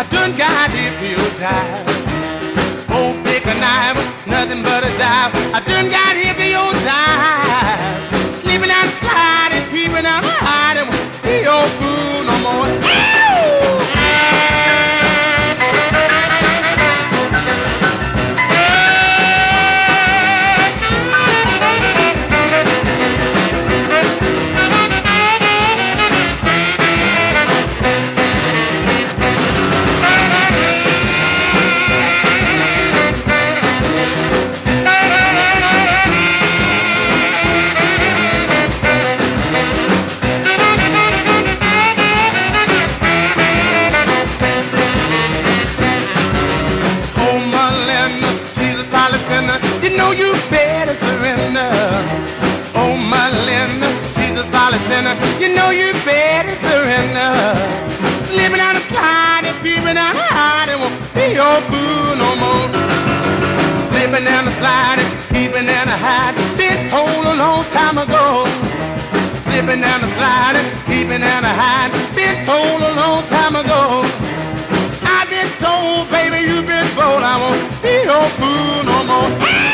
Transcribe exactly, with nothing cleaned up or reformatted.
I done got hip to your jive. Won't pick a knife, nothing but a jive. I done got hip to your jive. Sleeping down the slide and peeping out the hide and be your fool no more. You know you better surrender. Oh, my Linda, she's a solid sinner. You know you better surrender. Slipping down the slide and peeping down the hide and won't be your boo no more. Slipping down the slide and peeping down the hide. Been told a long time ago. Slipping down the slide and peeping down the hide. Been told a long time ago. I've been told, baby, you've been bold. I won't be your boo no more.